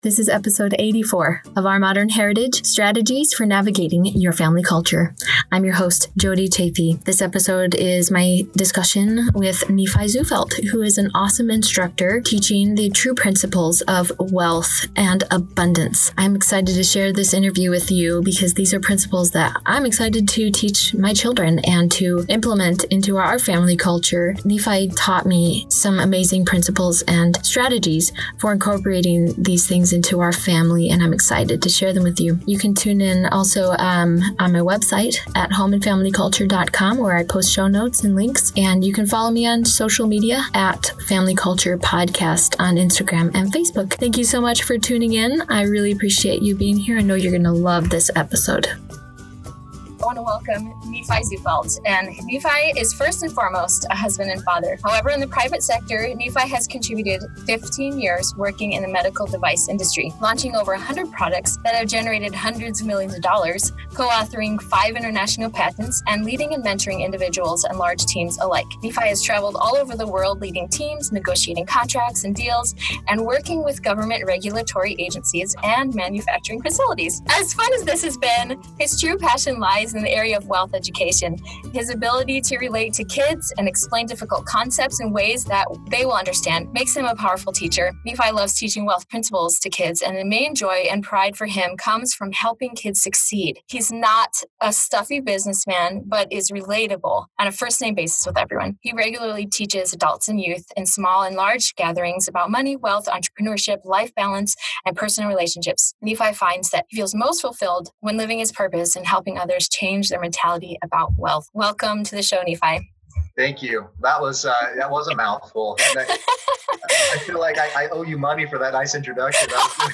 This is episode 84 of Our Modern Heritage, Strategies for Navigating Your Family Culture. I'm your host, Jody Chafee. This episode is my discussion with Nephi Zufelt, who is an awesome instructor teaching the true principles of wealth and abundance. I'm excited to share this interview with you because these are principles that I'm excited to teach my children and to implement into our family culture. Nephi taught me some amazing principles and strategies for incorporating these things into our family, and I'm excited to share them with you. You can tune in also on my website at homeandfamilyculture.com, where I post show notes and links, and you can follow me on social media at Family Culture Podcast on Instagram and Facebook. Thank you so much for tuning in. I really appreciate you being here. I know you're going to love this episode. I want to welcome Nephi Zufelt. And Nephi is first and foremost a husband and father. However, in the private sector, Nephi has contributed 15 years working in the medical device industry, launching over 100 products that have generated hundreds of millions of dollars, co-authoring 5 international patents, and leading and mentoring individuals and large teams alike. Nephi has traveled all over the world leading teams, negotiating contracts and deals, and working with government regulatory agencies and manufacturing facilities. As fun as this has been, his true passion lies in the area of wealth education. His ability to relate to kids and explain difficult concepts in ways that they will understand makes him a powerful teacher. Nephi loves teaching wealth principles to kids, and the main joy and pride for him comes from helping kids succeed. He's not a stuffy businessman, but is relatable on a first-name basis with everyone. He regularly teaches adults and youth in small and large gatherings about money, wealth, entrepreneurship, life balance, and personal relationships. Nephi finds that he feels most fulfilled when living his purpose and helping others change their mentality about wealth. Welcome to the show, Nephi. Thank you. That was a mouthful. I feel like I owe you money for that nice introduction.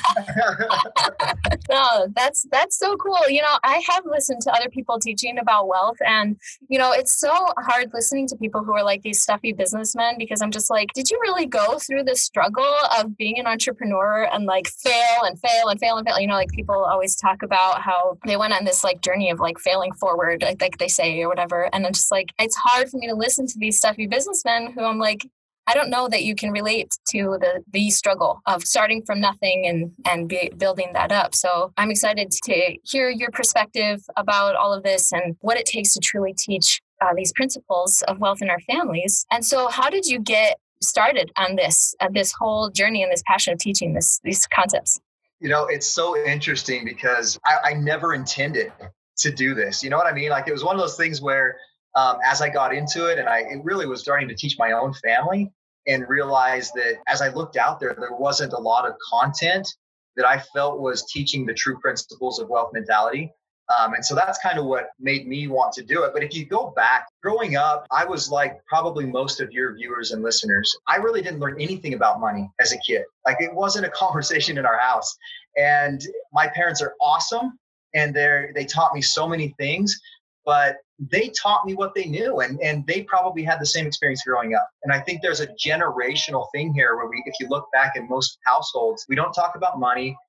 No, that's so cool. You know, I have listened to other people teaching about wealth, and, you know, it's so hard listening to people who are like these stuffy businessmen, because I'm just like, did you really go through the struggle of being an entrepreneur and like fail and fail and fail and fail? You know, like people always talk about how they went on this like journey of like failing forward, like they say, or whatever. And I'm just like, it's hard for me to listen to these stuffy businessmen who I'm like, I don't know that you can relate to the struggle of starting from nothing and building that up. So I'm excited to hear your perspective about all of this and what it takes to truly teach these principles of wealth in our families. And so how did you get started on this whole journey and this passion of teaching these concepts? You know, it's so interesting because I never intended to do this. You know what I mean? Like, it was one of those things where as I got into it, and it really was starting to teach my own family, and realized that as I looked out there wasn't a lot of content that I felt was teaching the true principles of wealth mentality. And so that's kind of what made me want to do it. But if you go back, growing up, I was like probably most of your viewers and listeners. I really didn't learn anything about money as a kid. Like, it wasn't a conversation in our house. And my parents are awesome, and they taught me so many things, but they taught me what they knew, and they probably had the same experience growing up. And I think there's a generational thing here where if you look back in most households, we don't talk about money.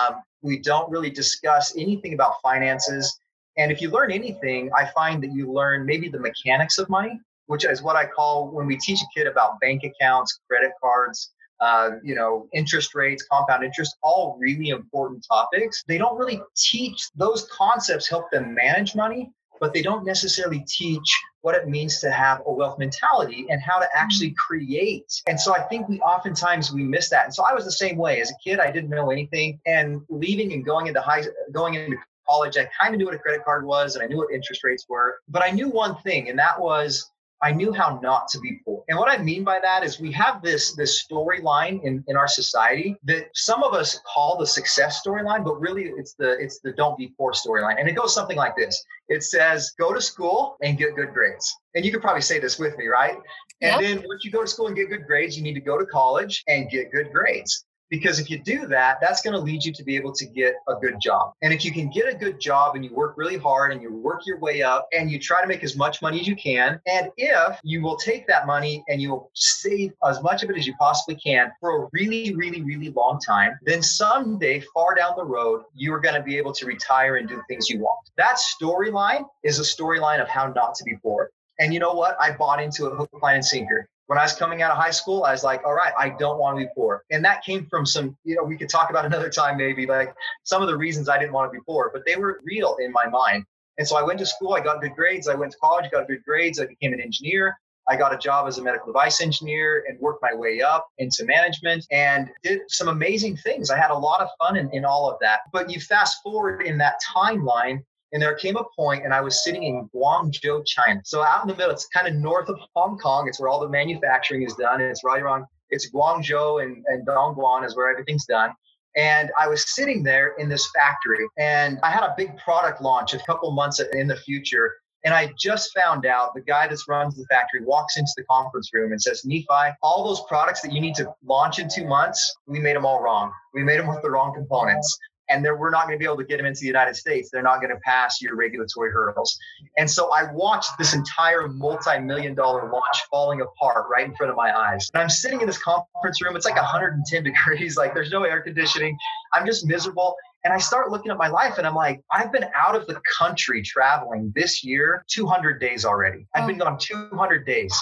We don't really discuss anything about finances. And if you learn anything, I find that you learn maybe the mechanics of money, which is what I call, when we teach a kid about bank accounts, credit cards, interest rates, compound interest, all really important topics. They don't really teach those concepts, help them manage money, but they don't necessarily teach what it means to have a wealth mentality and how to actually create. And so I think we miss that. And so I was the same way. As a kid, I didn't know anything, and leaving and going into college, I kind of knew what a credit card was, and I knew what interest rates were, but I knew one thing, and that was I knew how not to be poor. And what I mean by that is we have this storyline in our society that some of us call the success storyline, but really it's the don't be poor storyline. And it goes something like this. It says, go to school and get good grades. And you could probably say this with me, right? And then once you go to school and get good grades, you need to go to college and get good grades. Because if you do that, that's going to lead you to be able to get a good job. And if you can get a good job and you work really hard and you work your way up and you try to make as much money as you can, and if you will take that money and you will save as much of it as you possibly can for a really, really, really long time, then someday far down the road, you are going to be able to retire and do things you want. That storyline is a storyline of how not to be poor. And you know what? I bought into it hook, line, and sinker. When I was coming out of high school, I was like, all right, I don't want to be poor. And that came from some, we could talk about another time, maybe like some of the reasons I didn't want to be poor, but they were real in my mind. And so I went to school, I got good grades. I went to college, got good grades. I became an engineer. I got a job as a medical device engineer and worked my way up into management and did some amazing things. I had a lot of fun in all of that. But you fast forward in that timeline, and there came a point, and I was sitting in Guangzhou, China. So out in the middle, it's kind of north of Hong Kong. It's where all the manufacturing is done. And it's right around, it's Guangzhou and Dongguan is where everything's done. And I was sitting there in this factory, and I had a big product launch a couple months in the future. And I just found out the guy that runs the factory walks into the conference room and says, Nephi, all those products that you need to launch in 2 months, we made them all wrong. We made them with the wrong components. And we're not going to be able to get them into the United States. They're not going to pass your regulatory hurdles. And so I watched this entire multi-million-dollar launch falling apart right in front of my eyes. And I'm sitting in this conference room. It's like 110 degrees. Like there's no air conditioning. I'm just miserable. And I start looking at my life and I'm like, I've been out of the country traveling this year, 200 days already. I've been gone 200 days.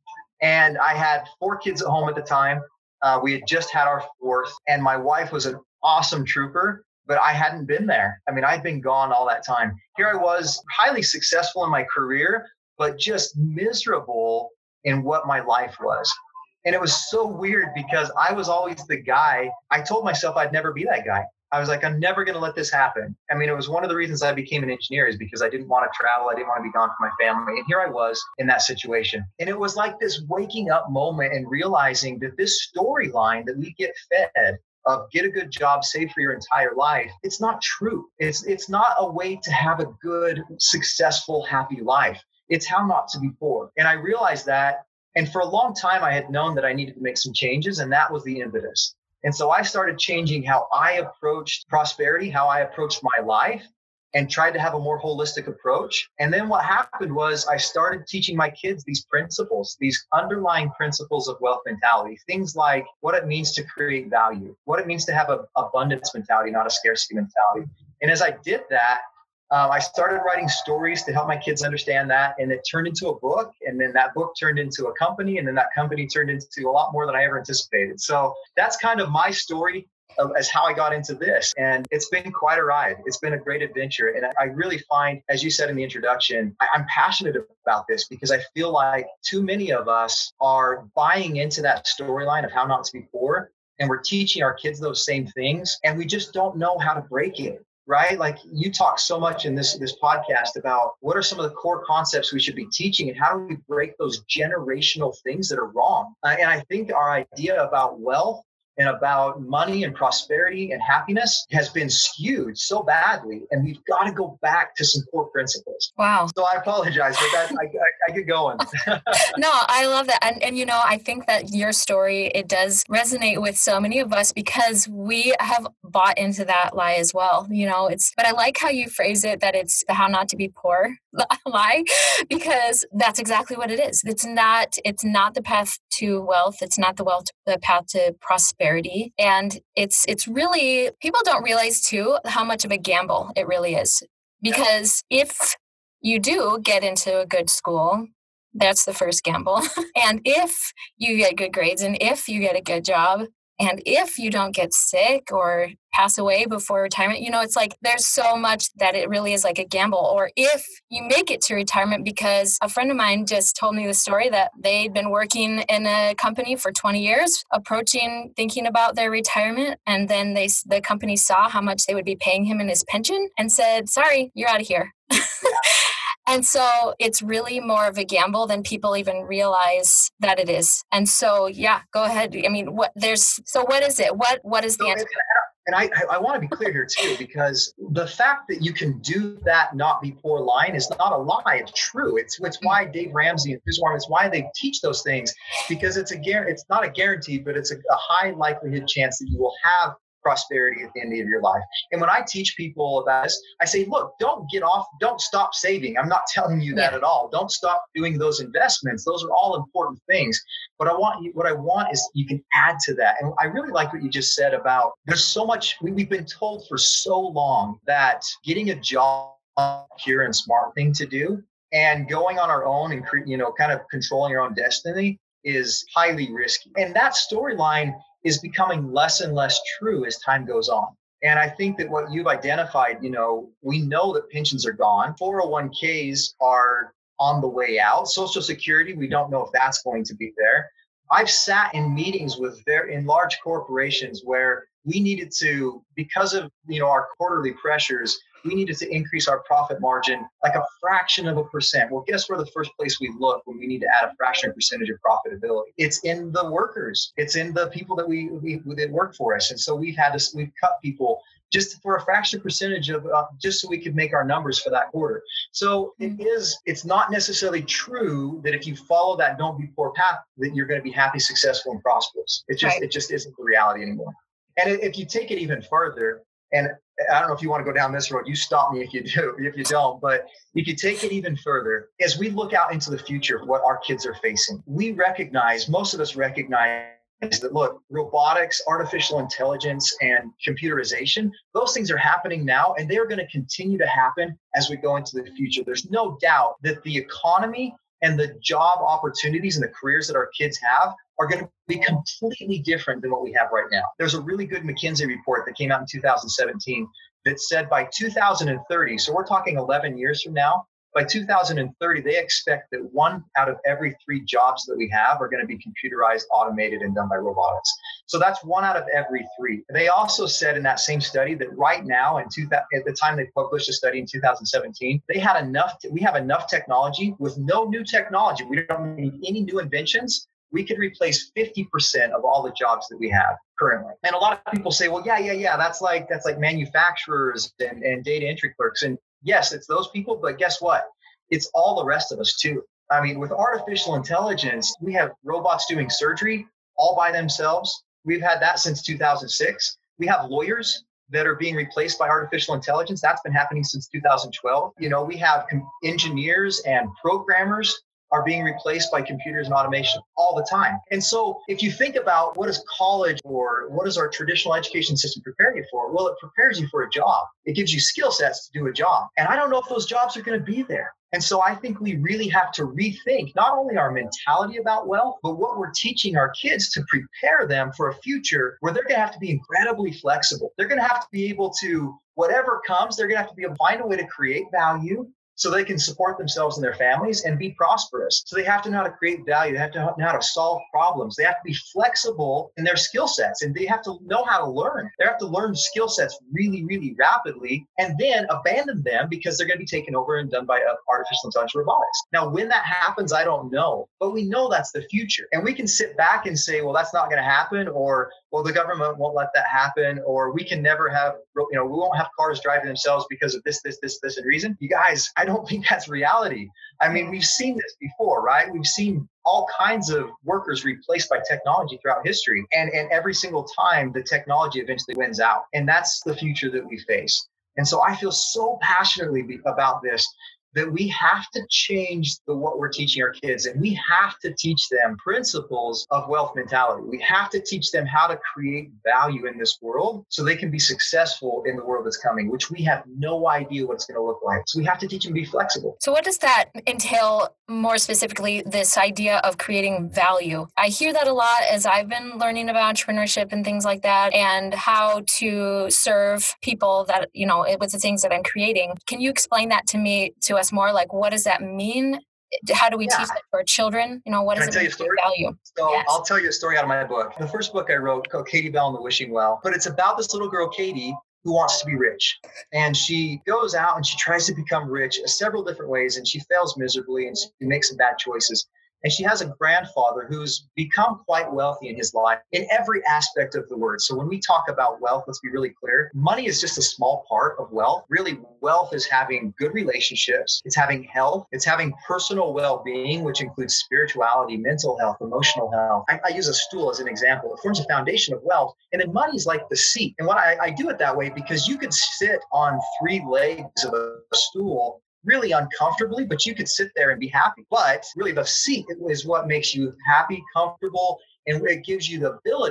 And I had 4 kids at home at the time. We had just had our 4th. And my wife was an awesome trooper. But I hadn't been there. I mean, I'd been gone all that time. Here I was, highly successful in my career, but just miserable in what my life was. And it was so weird because I was always the guy. I told myself I'd never be that guy. I was like, I'm never going to let this happen. I mean, it was one of the reasons I became an engineer is because I didn't want to travel. I didn't want to be gone from my family. And here I was in that situation. And it was like this waking up moment and realizing that this storyline that we get fed of get a good job, save for your entire life, it's not true. It's not a way to have a good, successful, happy life. It's how not to be poor. And I realized that. And for a long time, I had known that I needed to make some changes, and that was the impetus. And so I started changing how I approached prosperity, how I approached my life, and tried to have a more holistic approach. And then what happened was I started teaching my kids these principles, these underlying principles of wealth mentality, things like what it means to create value, what it means to have an abundance mentality, not a scarcity mentality. And as I did that, I started writing stories to help my kids understand that. And it turned into a book. And then that book turned into a company. And then that company turned into a lot more than I ever anticipated. So that's kind of my story as how I got into this. And it's been quite a ride. It's been a great adventure. And I really find, as you said in the introduction, I'm passionate about this because I feel like too many of us are buying into that storyline of how not to be poor. And we're teaching our kids those same things. And we just don't know how to break it. Right? Like you talk so much in this podcast about what are some of the core concepts we should be teaching and how do we break those generational things that are wrong. And I think our idea about wealth and about money and prosperity and happiness has been skewed so badly. And we've got to go back to some core principles. Wow. So I apologize, but I get going. No, I love that. And I think that your story, it does resonate with so many of us because we have bought into that lie as well. But I like how you phrase it, that it's the how not to be poor lie, because that's exactly what it is. It's not the path to wealth. It's not the path to prosperity. And it's really, people don't realize too how much of a gamble it really is. Because if you do get into a good school, that's the first gamble. And if you get good grades and if you get a good job, and if you don't get sick or pass away before retirement, it's like there's so much that it really is like a gamble. Or if you make it to retirement, because a friend of mine just told me the story that they'd been working in a company for 20 years, thinking about their retirement. And then the company saw how much they would be paying him in his pension and said, sorry, you're out of here. And so it's really more of a gamble than people even realize that it is. And so, yeah, go ahead. I mean, what is it? What is the answer? And I want to be clear here too, because the fact that you can do that not be poor line is not a lie. It's true. It's why Dave Ramsey and Chris Warren, it's why they teach those things, because it's not a guarantee, but it's a high likelihood chance that you will have prosperity at the end of your life. And when I teach people about this, I say, look, don't stop saving. I'm not telling you that at all. Don't stop doing those investments. Those are all important things. But what I want is you can add to that. And I really like what you just said about there's so much, we've been told for so long that getting a job is a pure and smart thing to do, and going on our own and kind of controlling your own destiny is highly risky. And that storyline is becoming less and less true as time goes on. And I think that what you've identified, we know that pensions are gone. 401ks are on the way out. Social Security, we don't know if that's going to be there. I've sat in meetings in large corporations where we needed to, because of our quarterly pressures, we needed to increase our profit margin like a fraction of a percent. Well, guess where the first place we look when we need to add a fraction of a percentage of profitability? It's in the workers. It's in the people that work for us. And so we've cut people just for a fraction of percentage of just so we could make our numbers for that quarter. So it's not necessarily true that if you follow that don't be poor path that you're going to be happy, successful, and prosperous. It just isn't the reality anymore. And if you take it even further, and I don't know if you want to go down this road, you stop me if you don't, but if you take it even further, as we look out into the future, what our kids are facing, most of us recognize that, look, robotics, artificial intelligence, and computerization, those things are happening now, and they're going to continue to happen as we go into the future. There's no doubt that the economy and the job opportunities and the careers that our kids have are going to be completely different than what we have right now. There's a really good McKinsey report that came out in 2017 that said by 2030, so we're talking 11 years from now, by 2030, they expect that 1 out of every 3 jobs that we have are going to be computerized, automated, and done by robotics. So that's 1 out of every 3. They also said in that same study that right now, at the time they published a study in 2017, we have enough technology with no new technology. We don't need any new inventions. We could replace 50% of all the jobs that we have currently. And a lot of people say, well, yeah, that's like manufacturers and data entry clerks. And yes, it's those people, but guess what? It's all the rest of us too. I mean, with artificial intelligence, we have robots doing surgery all by themselves. We've had that since 2006. We have lawyers that are being replaced by artificial intelligence. That's been happening since 2012. We have engineers and programmers are being replaced by computers and automation all the time. And so if you think about what is college or what does our traditional education system prepare you for? Well, it prepares you for a job. It gives you skill sets to do a job. And I don't know if those jobs are going to be there. And so I think we really have to rethink not only our mentality about wealth, but what we're teaching our kids to prepare them for a future where they're going to have to be incredibly flexible. They're going to have to be able to, whatever comes, they're going to have to be able to find a way to create value so they can support themselves and their families and be prosperous. So they have to know how to create value. They have to know how to solve problems. They have to be flexible in their skill sets, and they have to know how to learn. They have to learn skill sets really, really rapidly and then abandon them because they're going to be taken over and done by artificial intelligence robotics. Now, when that happens, I don't know, but we know that's the future. And we can sit back and say, well, that's not going to happen, or, well, the government won't let that happen, or we can never have, we won't have cars driving themselves because of this, and reason. You guys, I don't think that's reality. I mean, we've seen this before, right? We've seen all kinds of workers replaced by technology throughout history. And every single time, the technology eventually wins out. And that's the future that we face. And so I feel so passionately about this, that we have to change what we're teaching our kids, and we have to teach them principles of wealth mentality. We have to teach them how to create value in this world so they can be successful in the world that's coming, which we have no idea what it's going to look like. So we have to teach them to be flexible. So what does that entail more specifically, this idea of creating value? I hear that a lot as I've been learning about entrepreneurship and things like that, and how to serve people that, with the things that I'm creating. Can you explain that to us more? Like, what does that mean? How do we teach that to our children? What does it mean to create value? So yes. I'll tell you a story out of my book. The first book I wrote called Katie Bell and the Wishing Well, but it's about this little girl, Katie, who wants to be rich. And she goes out and she tries to become rich several different ways, and she fails miserably and she makes some bad choices. And she has a grandfather who's become quite wealthy in his life in every aspect of the word. So when we talk about wealth, let's be really clear. Money is just a small part of wealth. Really, wealth is having good relationships. It's having health. It's having personal well-being, which includes spirituality, mental health, emotional health. I use a stool as an example. It forms a foundation of wealth. And then money is like the seat. And what I do it that way because you could sit on 3 legs of a stool really uncomfortably, but you could sit there and be happy. But really the seat is what makes you happy, comfortable, and it gives you the ability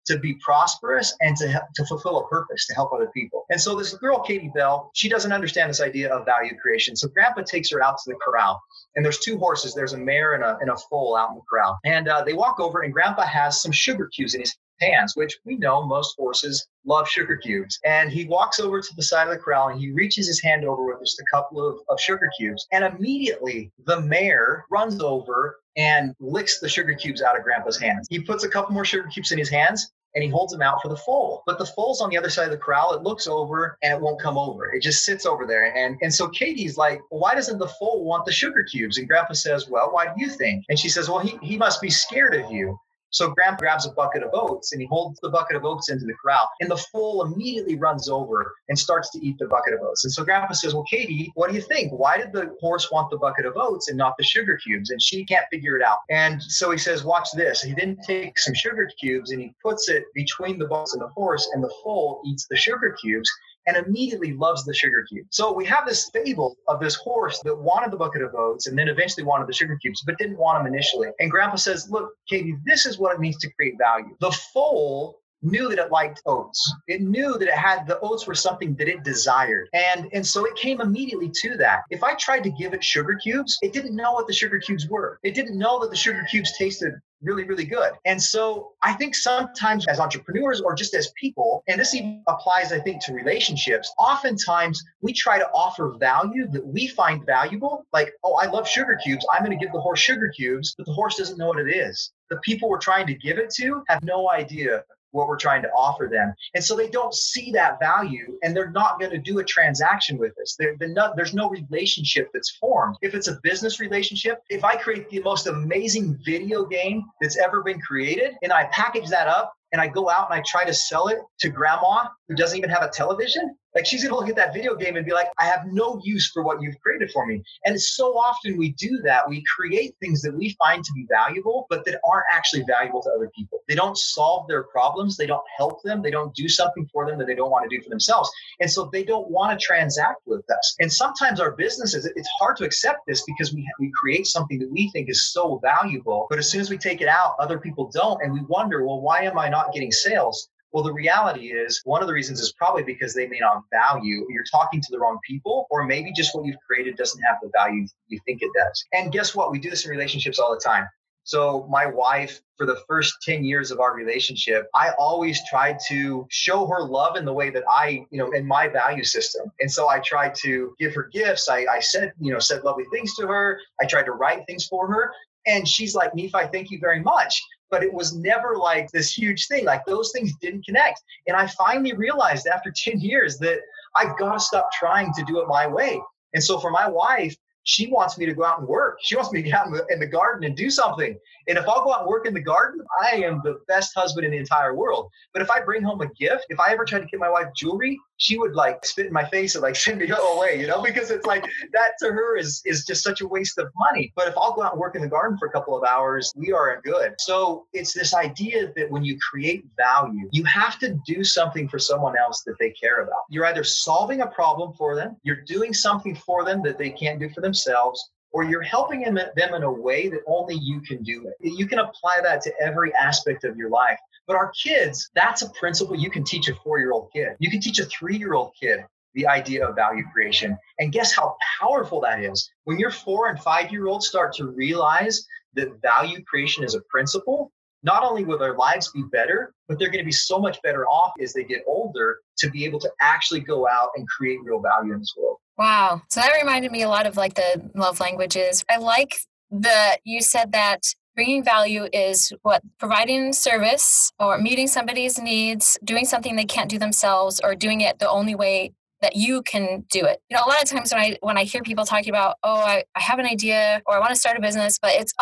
to be prosperous and to fulfill a purpose, to help other people. And so this girl, Katie Bell, she doesn't understand this idea of value creation. So Grandpa takes her out to the corral, and there's two horses. There's a mare and a foal out in the corral. And they walk over, and Grandpa has some sugar cubes in his hands, which we know most horses love sugar cubes. And he walks over to the side of the corral, and he reaches his hand over with just a couple of sugar cubes. And immediately the mare runs over and licks the sugar cubes out of Grandpa's hands. He puts a couple more sugar cubes in his hands, and he holds them out for the foal. But the foal's on the other side of the corral. It looks over and it won't come over. It just sits over there. And so Katie's like, well, why doesn't the foal want the sugar cubes? And Grandpa says, well, why do you think? And she says, well, he must be scared of you. So Grandpa grabs a bucket of oats, and he holds the bucket of oats into the corral. And the foal immediately runs over and starts to eat the bucket of oats. And so Grandpa says, well, Katie, what do you think? Why did the horse want the bucket of oats and not the sugar cubes? And she can't figure it out. And so he says, watch this. He then takes some sugar cubes, and he puts it between the buckets and the horse, and the foal eats the sugar cubes and immediately loves the sugar cube. So we have this fable of this horse that wanted the bucket of oats and then eventually wanted the sugar cubes, but didn't want them initially. And Grandpa says, look, Katie, this is what it means to create value. The foal knew that it liked oats. It knew that the oats were something that it desired. And so it came immediately to that. If I tried to give it sugar cubes, it didn't know what the sugar cubes were. It didn't know that the sugar cubes tasted really, really good. And so I think sometimes as entrepreneurs or just as people, and this even applies, I think, to relationships, oftentimes we try to offer value that we find valuable. Like, oh, I love sugar cubes. I'm going to give the horse sugar cubes, but the horse doesn't know what it is. The people we're trying to give it to have no idea what we're trying to offer them. And so they don't see that value, and they're not going to do a transaction with us. There's no relationship that's formed. If it's a business relationship, if I create the most amazing video game that's ever been created, and I package that up, and I go out and I try to sell it to grandma who doesn't even have a television, like she's going to look at that video game and be like, I have no use for what you've created for me. And so often we do that. We create things that we find to be valuable, but that aren't actually valuable to other people. They don't solve their problems. They don't help them. They don't do something for them that they don't want to do for themselves. And so they don't want to transact with us. And sometimes our businesses, it's hard to accept this because we create something that we think is so valuable, but as soon as we take it out, other people don't. And we wonder, well, why am I not getting sales? Well, the reality is one of the reasons is probably because they may not value, you're talking to the wrong people, or maybe just what you've created doesn't have the value you think it does. And guess what? We do this in relationships all the time. So my wife, for the first 10 years of our relationship, I always tried to show her love in the way that in my value system. And so I tried to give her gifts. I said lovely things to her. I tried to write things for her. And she's like, Nephi, thank you very much. But it was never like this huge thing. Like those things didn't connect. And I finally realized after 10 years that I got to stop trying to do it my way. And so for my wife, she wants me to go out and work. She wants me to get out in the garden and do something. And if I'll go out and work in the garden, I am the best husband in the entire world. But if I bring home a gift, if I ever tried to get my wife jewelry, she would like spit in my face and like send me away, because it's like that to her is just such a waste of money. But if I'll go out and work in the garden for a couple of hours, we are good. So it's this idea that when you create value, you have to do something for someone else that they care about. You're either solving a problem for them, you're doing something for them that they can't do for themselves, or you're helping them in a way that only you can do it. You can apply that to every aspect of your life. But our kids, that's a principle you can teach a 4-year-old kid. You can teach a 3-year-old kid the idea of value creation. And guess how powerful that is? When your 4 and 5-year-olds start to realize that value creation is a principle, not only will their lives be better, but they're going to be so much better off as they get older to be able to actually go out and create real value in this world. Wow. So that reminded me a lot of like the love languages. I like that you said that bringing value is providing service or meeting somebody's needs, doing something they can't do themselves, or doing it the only way that you can do it. A lot of times when I hear people talking about, I have an idea or I want to start a business, but it's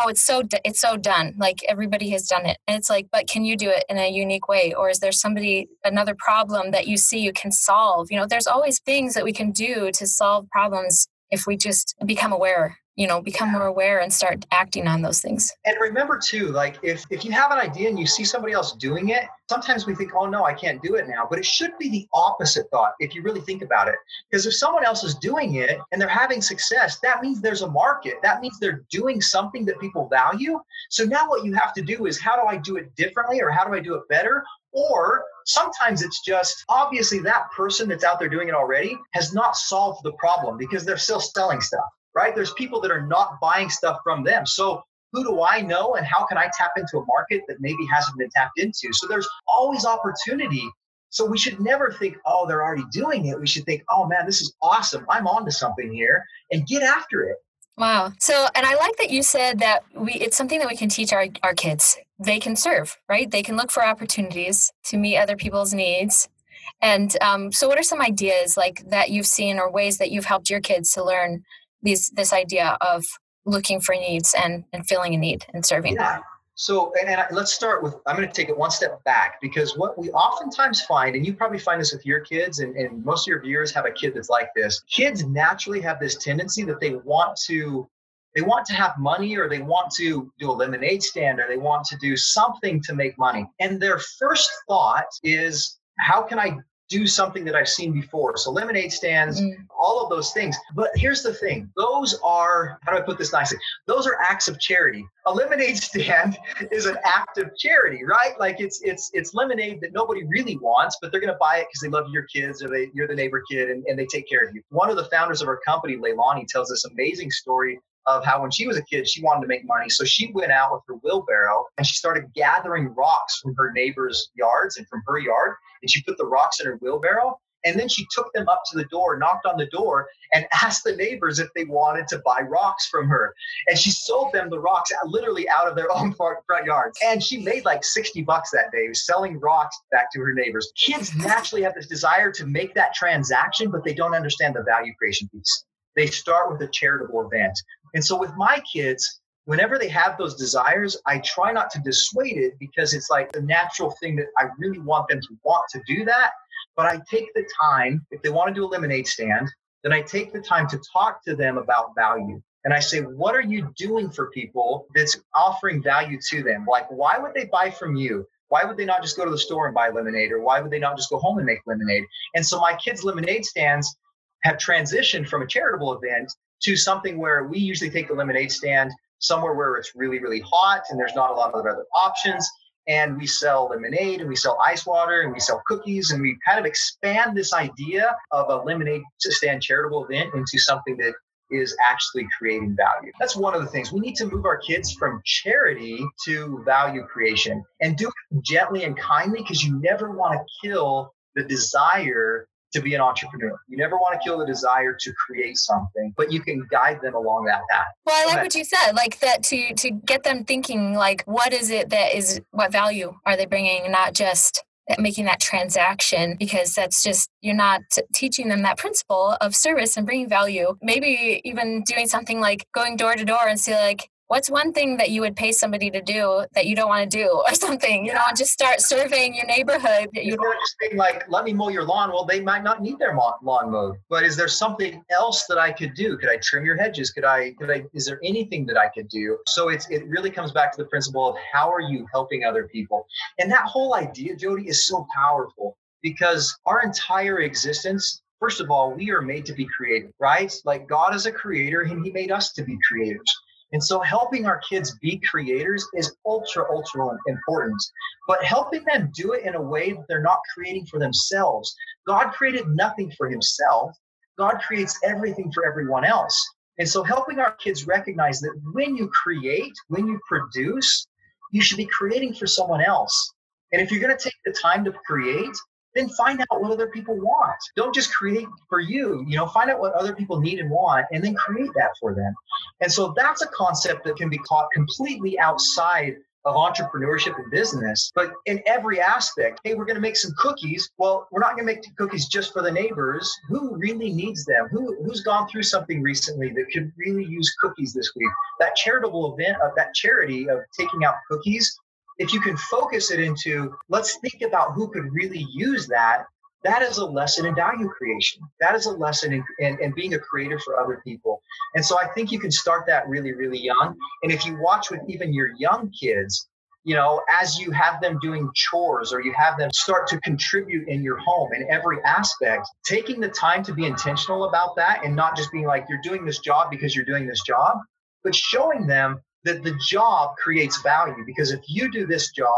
so done. Like everybody has done it. And it's like, but can you do it in a unique way? Or is there another problem that you see you can solve? There's always things that we can do to solve problems if we just become aware. Become more aware and start acting on those things. And remember too, like if you have an idea and you see somebody else doing it, sometimes we think, oh no, I can't do it now. But it should be the opposite thought if you really think about it. Because if someone else is doing it and they're having success, that means there's a market. That means they're doing something that people value. So now what you have to do is, how do I do it differently, or how do I do it better? Or sometimes it's just obviously that person that's out there doing it already has not solved the problem because they're still selling stuff, right? There's people that are not buying stuff from them. So who do I know and how can I tap into a market that maybe hasn't been tapped into? So there's always opportunity. So we should never think, oh, they're already doing it. We should think, oh man, this is awesome. I'm onto something here, and get after it. Wow. So, and I like that you said that it's something that we can teach our kids. They can serve, right? They can look for opportunities to meet other people's needs. And so what are some ideas like that you've seen or ways that you've helped your kids to learn this idea of looking for needs and filling a need and serving? Yeah. So, let's start with, I'm going to take it one step back, because what we oftentimes find, and you probably find this with your kids, and most of your viewers have a kid that's like this. Kids naturally have this tendency that they want to have money, or they want to do a lemonade stand, or they want to do something to make money. And their first thought is, how can I do something that I've seen before? So lemonade stands, all of those things. But here's the thing. Those are, how do I put this nicely? Those are acts of charity. A lemonade stand is an act of charity, right? Like it's lemonade that nobody really wants, but they're going to buy it because they love your kids, or you're the neighbor kid, and they take care of you. One of the founders of our company, Leilani, tells this amazing story of how when she was a kid, she wanted to make money. So she went out with her wheelbarrow and she started gathering rocks from her neighbors' yards and from her yard. And she put the rocks in her wheelbarrow. And then she took them up to the door, knocked on the door, and asked the neighbors if they wanted to buy rocks from her. And she sold them the rocks literally out of their own front yards. And she made like $60 that day selling rocks back to her neighbors. Kids naturally have this desire to make that transaction, but they don't understand the value creation piece. They start with a charitable event. And so with my kids, whenever they have those desires, I try not to dissuade it, because it's like the natural thing that I really want them to want to do that. But I take the time, if they want to do a lemonade stand, then I take the time to talk to them about value. And I say, what are you doing for people that's offering value to them? Like, why would they buy from you? Why would they not just go to the store and buy lemonade? Or why would they not just go home and make lemonade? And so my kids' lemonade stands have transitioned from a charitable event to something where we usually take the lemonade stand somewhere where it's really, really hot and there's not a lot of other options. And we sell lemonade, and we sell ice water, and we sell cookies, and we kind of expand this idea of a lemonade stand charitable event into something that is actually creating value. That's one of the things. We need to move our kids from charity to value creation, and do it gently and kindly, because you never want to kill the desire to be an entrepreneur. You never want to kill the desire to create something, but you can guide them along that path. Well, I like what you said, like that to get them thinking, like, what is it that is, what value are they bringing, not just making that transaction, because that's just, you're not teaching them that principle of service and bringing value. Maybe even doing something like going door to door and say, like, what's one thing that you would pay somebody to do that you don't want to do, or something, you know, and just start surveying your neighborhood. You're just saying, like, let me mow your lawn. Well, they might not need their lawn mowed, but is there something else that I could do? Could I trim your hedges? Is there anything that I could do? So it really comes back to the principle of how are you helping other people? And that whole idea, Jody, is so powerful, because our entire existence, first of all, we are made to be creative, right? Like, God is a creator, and he made us to be creators. And so helping our kids be creators is ultra important, but helping them do it in a way that they're not creating for themselves. God created nothing for himself. God creates everything for everyone else. And so helping our kids recognize that when you create, when you produce, you should be creating for someone else. And if you're going to take the time to create, then find out what other people want. Don't just create for you, find out what other people need and want, and then create that for them. And so that's a concept that can be taught completely outside of entrepreneurship and business, but in every aspect. Hey, we're going to make some cookies. Well, we're not going to make cookies just for the neighbors. Who really needs them? Who's gone through something recently that could really use cookies this week? That charitable event of that charity of taking out cookies, if you can focus it into, let's think about who could really use that, that is a lesson in value creation. That is a lesson in being a creator for other people. And so I think you can start that really, really young. And if you watch with even your young kids, as you have them doing chores, or you have them start to contribute in your home in every aspect, taking the time to be intentional about that, and not just being like, you're doing this job because you're doing this job, but showing them that the job creates value. Because if you do this job,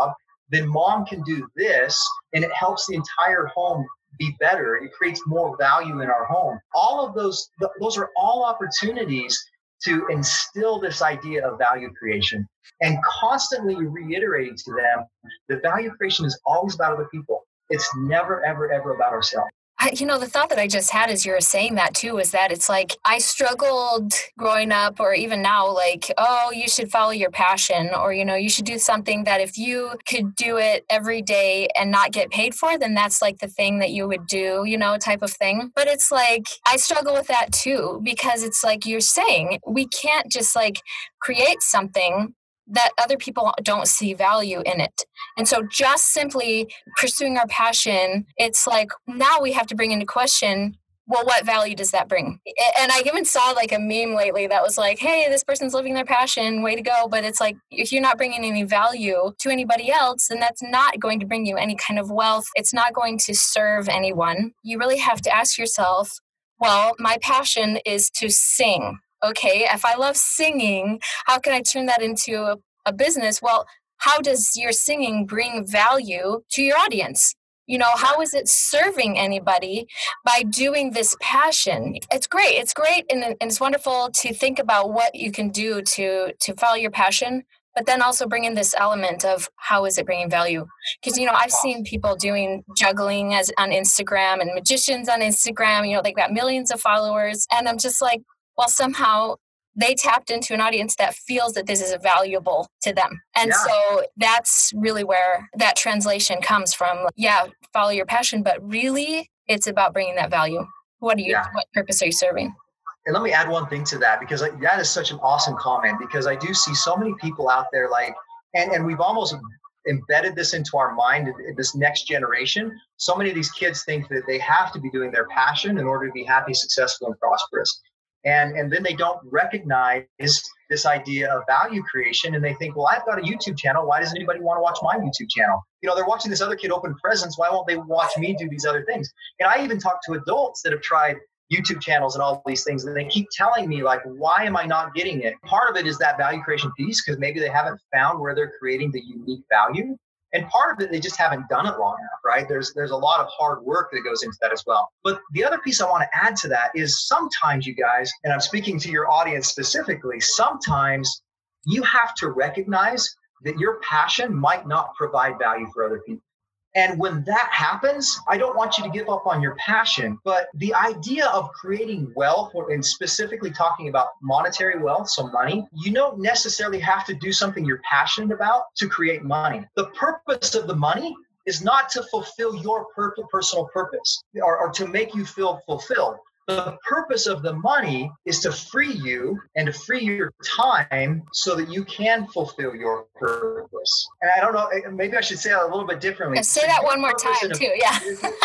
then mom can do this, and it helps the entire home be better. It creates more value in our home. All of those are all opportunities to instill this idea of value creation and constantly reiterating to them that value creation is always about other people. It's never, ever, ever about ourselves. The thought that I just had as you were saying that too, is that it's like I struggled growing up, or even now, like, oh, you should follow your passion, or, you should do something that if you could do it every day and not get paid for, then that's like the thing that you would do, type of thing. But it's like, I struggle with that too, because it's like you're saying, we can't just like create something that other people don't see value in it. And so just simply pursuing our passion, it's like now we have to bring into question, well, what value does that bring? And I even saw like a meme lately that was like, hey, this person's living their passion, way to go. But it's like, if you're not bringing any value to anybody else, then that's not going to bring you any kind of wealth. It's not going to serve anyone. You really have to ask yourself, well, my passion is to sing. Okay, if I love singing, how can I turn that into a business? Well, how does your singing bring value to your audience? How is it serving anybody by doing this passion? It's great. It's great. And it's wonderful to think about what you can do to follow your passion, but then also bring in this element of how is it bringing value? Because, I've seen people doing juggling on Instagram and magicians on Instagram, they've got millions of followers. And I'm just like, well, somehow they tapped into an audience that feels that this is valuable to them. And so that's really where that translation comes from. Yeah, follow your passion, but really it's about bringing that value. What purpose are you serving? And let me add one thing to that, because that is such an awesome comment, because I do see so many people out there and we've almost embedded this into our mind, this next generation. So many of these kids think that they have to be doing their passion in order to be happy, successful, and prosperous. And then they don't recognize this idea of value creation. And they think, well, I've got a YouTube channel. Why does anybody want to watch my YouTube channel? They're watching this other kid open presents. Why won't they watch me do these other things? And I even talk to adults that have tried YouTube channels and all these things. And they keep telling me, like, why am I not getting it? Part of it is that value creation piece, because maybe they haven't found where they're creating the unique value. And part of it, they just haven't done it long enough, right? There's a lot of hard work that goes into that as well. But the other piece I want to add to that is sometimes, you guys, and I'm speaking to your audience specifically, sometimes you have to recognize that your passion might not provide value for other people. And when that happens, I don't want you to give up on your passion, but the idea of creating wealth, and specifically talking about monetary wealth, so money, you don't necessarily have to do something you're passionate about to create money. The purpose of the money is not to fulfill your personal purpose or to make you feel fulfilled. The purpose of the money is to free you and to free your time so that you can fulfill your purpose. And I don't know, maybe I should say it a little bit differently. Say that one more time too, yeah.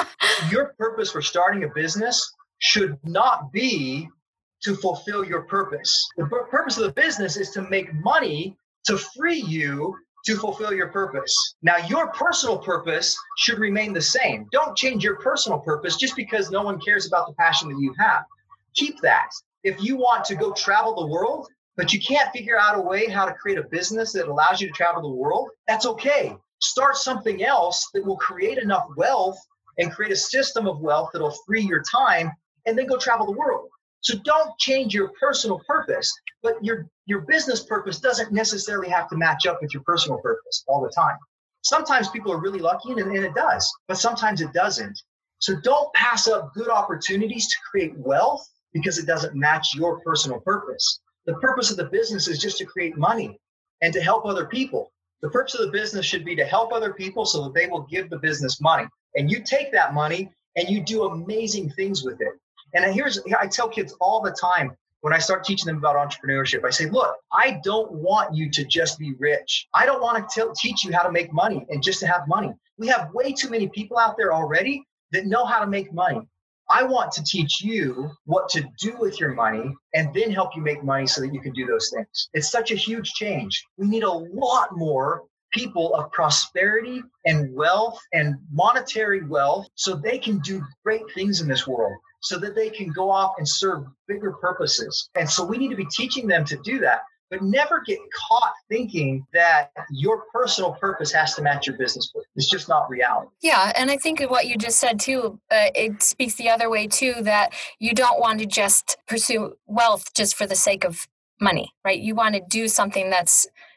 Your purpose for starting a business should not be to fulfill your purpose. The purpose of the business is to make money to free you to fulfill your purpose. Now, your personal purpose should remain the same. Don't change your personal purpose just because no one cares about the passion that you have. Keep that. If you want to go travel the world, but you can't figure out a way how to create a business that allows you to travel the world, that's okay. Start something else that will create enough wealth and create a system of wealth that'll free your time, and then go travel the world. So don't change your personal purpose, but your business purpose doesn't necessarily have to match up with your personal purpose all the time. Sometimes people are really lucky and it does, but sometimes it doesn't. So don't pass up good opportunities to create wealth because it doesn't match your personal purpose. The purpose of the business is just to create money and to help other people. The purpose of the business should be to help other people so that they will give the business money. And you take that money and you do amazing things with it. And I tell kids all the time when I start teaching them about entrepreneurship, I say, look, I don't want you to just be rich. I don't want to teach you how to make money and just to have money. We have way too many people out there already that know how to make money. I want to teach you what to do with your money and then help you make money so that you can do those things. It's such a huge change. We need a lot more people of prosperity and wealth and monetary wealth so they can do great things in this world, so that they can go off and serve bigger purposes. And so we need to be teaching them to do that. but never get caught thinking that your personal purpose has to match your business purpose. It's just not reality. Yeah. And I think what you just said too, it speaks the other way too, that you don't want to just pursue wealth just for the sake of money, right? You want to do something that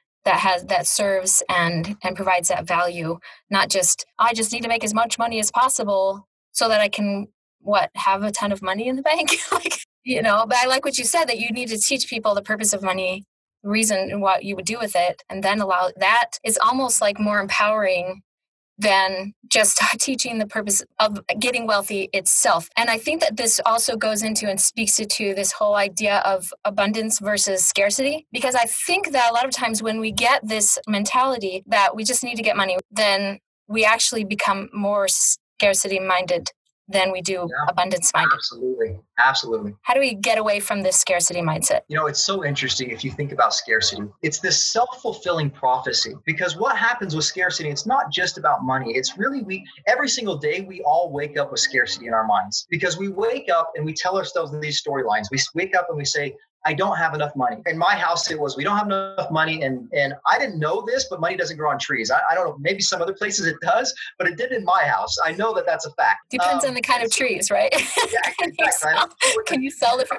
serves and provides that value, not just, I just need to make as much money as possible so that I can have a ton of money in the bank. But I like what you said, that you need to teach people the purpose of money, reason and what you would do with it, and then allow that is almost like more empowering than just teaching the purpose of getting wealthy itself. And I think that this also goes into and speaks to this whole idea of abundance versus scarcity, because I think that a lot of times when we get this mentality that we just need to get money, then we actually become more scarcity minded than we do abundance minded. Absolutely. How do we get away from this scarcity mindset? It's so interesting if you think about scarcity. It's this self-fulfilling prophecy, because what happens with scarcity, it's not just about money. It's really, every single day, we all wake up with scarcity in our minds, because we wake up and we tell ourselves these storylines. We wake up and we say, I don't have enough money. In my house, it was, we don't have enough money. And I didn't know this, but money doesn't grow on trees. I don't know, maybe some other places it does, but it did in my house. I know that that's a fact. Depends on the kind of trees, right? Yeah, can you sell the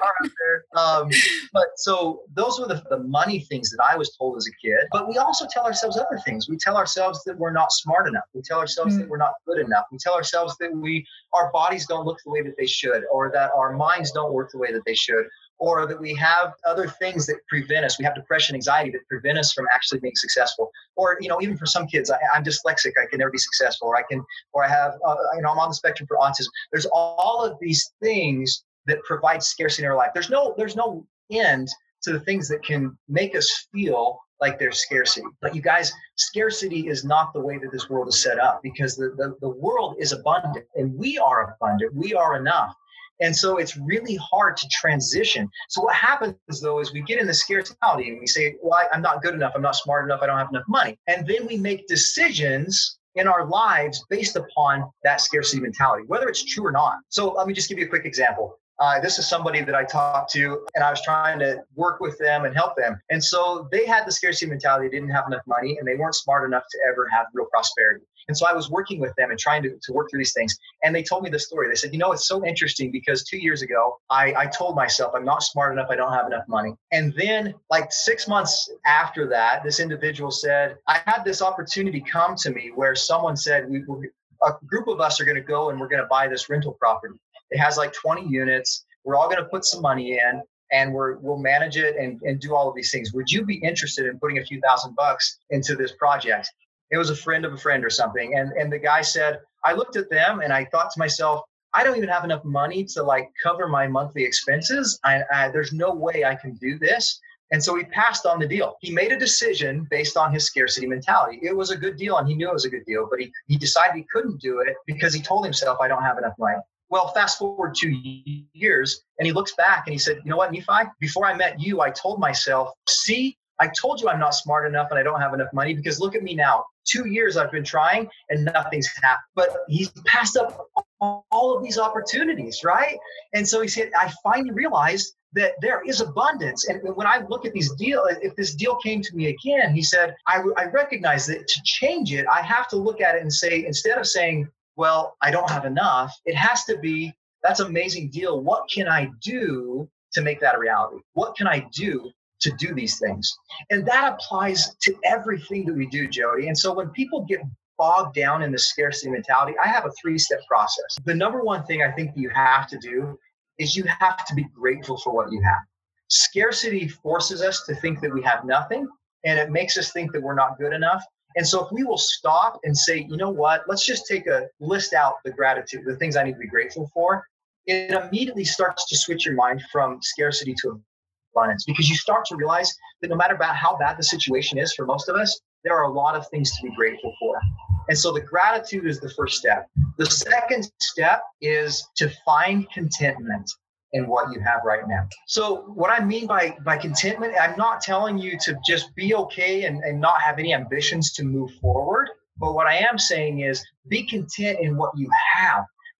But so those were the money things that I was told as a kid. But we also tell ourselves other things. We tell ourselves that we're not smart enough. We tell ourselves that we're not good enough. We tell ourselves that our bodies don't look the way that they should, or that our minds don't work the way that they should, or that we have other things that prevent us. We have depression, anxiety that prevent us from actually being successful. Or, even for some kids, I'm dyslexic, I can never be successful, or I have, I'm on the spectrum for autism. There's all of these things that provide scarcity in our life. There's no end to the things that can make us feel like there's scarcity. But you guys, scarcity is not the way that this world is set up, because the world is abundant, and we are abundant. We are enough. And so it's really hard to transition. So what happens, though, is we get in the scarcity and we say, well, I'm not good enough. I'm not smart enough. I don't have enough money. And then we make decisions in our lives based upon that scarcity mentality, whether it's true or not. So let me just give you a quick example. This is somebody that I talked to, and I was trying to work with them and help them. And so they had the scarcity mentality, they didn't have enough money, and they weren't smart enough to ever have real prosperity. And so I was working with them and trying to work through these things. And they told me this story. They said, it's so interesting, because 2 years ago, I told myself I'm not smart enough. I don't have enough money. And then like 6 months after that, this individual said, I had this opportunity come to me where someone said, a group of us are going to go and we're going to buy this rental property. It has like 20 units. We're all going to put some money in, and we'll manage it and do all of these things. Would you be interested in putting a few $1,000 into this project? It was a friend of a friend or something. And the guy said, I looked at them and I thought to myself, I don't even have enough money to cover my monthly expenses. There's no way I can do this. And so he passed on the deal. He made a decision based on his scarcity mentality. It was a good deal, and he knew it was a good deal, but he decided he couldn't do it because he told himself, I don't have enough money. Well, fast forward 2 years, and he looks back and he said, you know what, Nephi, before I met you, I told myself, see, I told you I'm not smart enough and I don't have enough money, because look at me now. 2 years I've been trying and nothing's happened. But he's passed up all of these opportunities, right? And so he said, I finally realized that there is abundance. And when I look at these deals, if this deal came to me again, he said, I recognize that to change it, I have to look at it and say, instead of saying, well, I don't have enough, it has to be, that's an amazing deal. What can I do to make that a reality? What can I do to do these things? And that applies to everything that we do, Jody. And so when people get bogged down in the scarcity mentality, I have a 3-step process. The number one thing I think you have to do is you have to be grateful for what you have. Scarcity forces us to think that we have nothing, and it makes us think that we're not good enough. And so if we will stop and say, you know what, let's just list out the gratitude, the things I need to be grateful for, it immediately starts to switch your mind from scarcity to abundance, because you start to realize that no matter how bad the situation is for most of us, there are a lot of things to be grateful for. And so the gratitude is the first step. The second step is to find contentment in what you have right now. So what I mean by contentment, I'm not telling you to just be okay and not have any ambitions to move forward. But what I am saying is be content in what you have,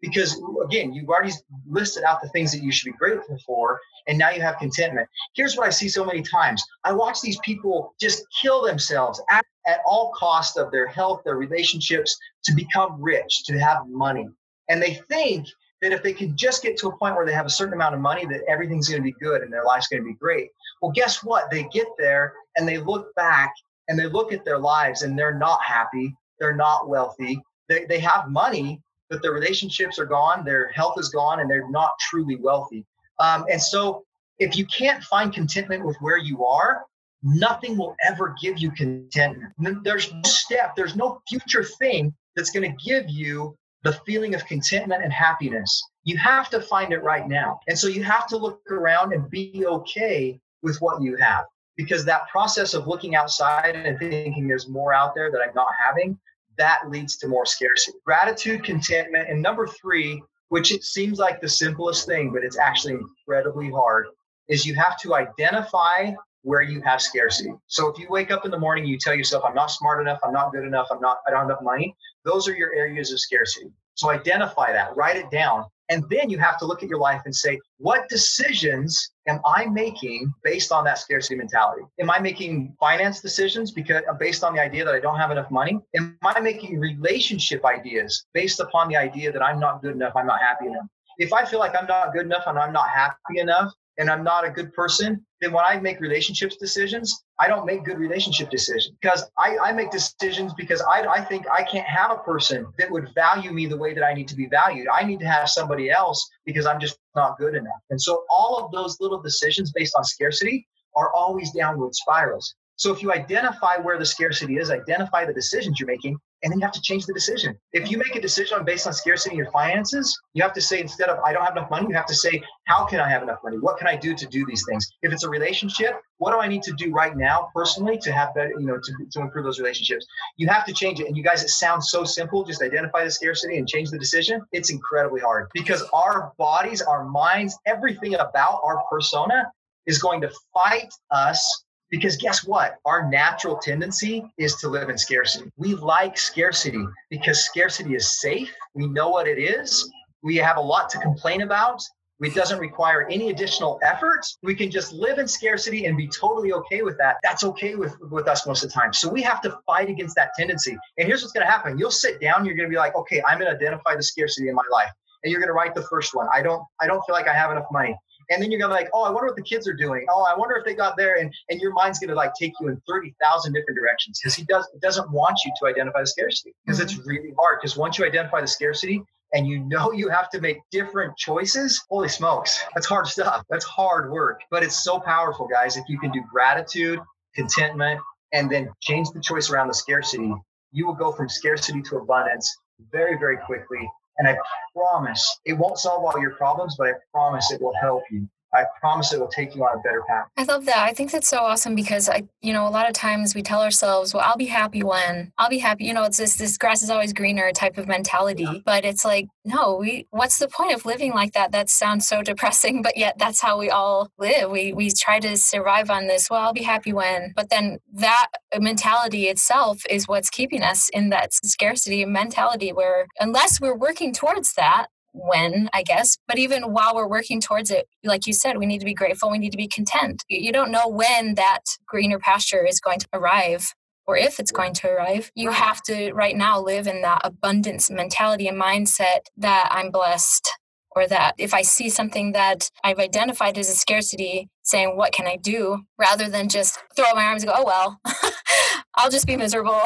Because again, you've already listed out the things that you should be grateful for, and now you have contentment. Here's what I see so many times. I watch these people just kill themselves at all cost of their health, their relationships, to become rich, to have money. And they think that if they can just get to a point where they have a certain amount of money, that everything's going to be good and their life's going to be great. Well, guess what? They get there and they look back and they look at their lives and they're not happy. They're not wealthy. They have money, but their relationships are gone, their health is gone, and they're not truly wealthy. And so if you can't find contentment with where you are, nothing will ever give you contentment. There's no step, there's no future thing that's going to give you the feeling of contentment and happiness. You have to find it right now. And so you have to look around and be okay with what you have, because that process of looking outside and thinking there's more out there that I'm not having, that leads to more scarcity. Gratitude, contentment, and number 3, which it seems like the simplest thing, but it's actually incredibly hard, is you have to identify where you have scarcity. So if you wake up in the morning, you tell yourself, I'm not smart enough, I'm not good enough, I don't have enough money. Those are your areas of scarcity. So identify that, write it down. And then you have to look at your life and say, what decisions am I making based on that scarcity mentality? Am I making finance decisions based on the idea that I don't have enough money? Am I making relationship ideas based upon the idea that I'm not good enough, I'm not happy enough? If I feel like I'm not good enough and I'm not happy enough and I'm not a good person, then when I make relationships decisions, I don't make good relationship decisions, because I make decisions because I think I can't have a person that would value me the way that I need to be valued. I need to have somebody else because I'm just not good enough. And so all of those little decisions based on scarcity are always downward spirals. So if you identify where the scarcity is, identify the decisions you're making, and then you have to change the decision. If you make a decision based on scarcity in your finances, you have to say, instead of I don't have enough money, you have to say, how can I have enough money? What can I do to do these things? If it's a relationship, what do I need to do right now personally to have better, to improve those relationships? You have to change it. And you guys, it sounds so simple. Just identify the scarcity and change the decision. It's incredibly hard, because our bodies, our minds, everything about our persona is going to fight us. Because guess what? Our natural tendency is to live in scarcity. We like scarcity because scarcity is safe. We know what it is. We have a lot to complain about. It doesn't require any additional effort. We can just live in scarcity and be totally okay with that. That's okay with us most of the time. So we have to fight against that tendency. And here's what's going to happen. You'll sit down. You're going to be like, okay, I'm going to identify the scarcity in my life. And you're going to write the first one. I don't feel like I have enough money. And then you're going to be like, oh, I wonder what the kids are doing. Oh, I wonder if they got there. And your mind's going to take you in 30,000 different directions, because it doesn't want you to identify the scarcity, because it's really hard. Because once you identify the scarcity and you have to make different choices, holy smokes, that's hard stuff. That's hard work, but it's so powerful, guys. If you can do gratitude, contentment, and then change the choice around the scarcity, you will go from scarcity to abundance very, very quickly. And I promise it won't solve all your problems, but I promise it will help you. I promise it will take you on a better path. I love that. I think that's so awesome, because a lot of times we tell ourselves, well, I'll be happy when I'll be happy. It's this grass is always greener type of mentality. Yeah. But it's like, no, what's the point of living like that? That sounds so depressing, but yet that's how we all live. We try to survive on this. Well, I'll be happy when, but then that mentality itself is what's keeping us in that scarcity mentality, where unless we're working towards that, when, I guess, but even while we're working towards it, like you said, we need to be grateful. We need to be content. You don't know when that greener pasture is going to arrive, or if it's going to arrive. You have to right now live in that abundance mentality and mindset that I'm blessed, or that if I see something that I've identified as a scarcity, saying, what can I do? Rather than just throw up my arms and go, oh, well, I'll just be miserable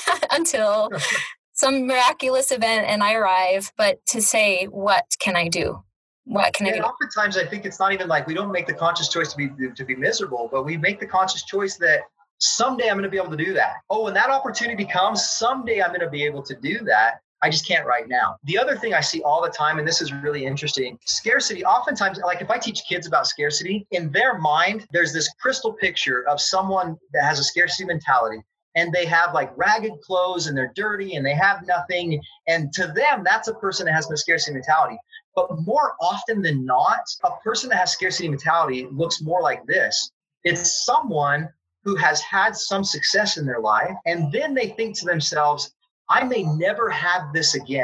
until some miraculous event and I arrive, but to say, what can I do? What can I do? Oftentimes, I think it's not even like we don't make the conscious choice to be miserable, but we make the conscious choice that someday I'm going to be able to do that. Oh, when that opportunity comes, someday I'm going to be able to do that. I just can't right now. The other thing I see all the time, and this is really interesting, scarcity, oftentimes, like if I teach kids about scarcity, in their mind, there's this crystal picture of someone that has a scarcity mentality. And they have ragged clothes and they're dirty and they have nothing. And to them, that's a person that has no scarcity mentality. But more often than not, a person that has scarcity mentality looks more like this. It's someone who has had some success in their life. And then they think to themselves, I may never have this again.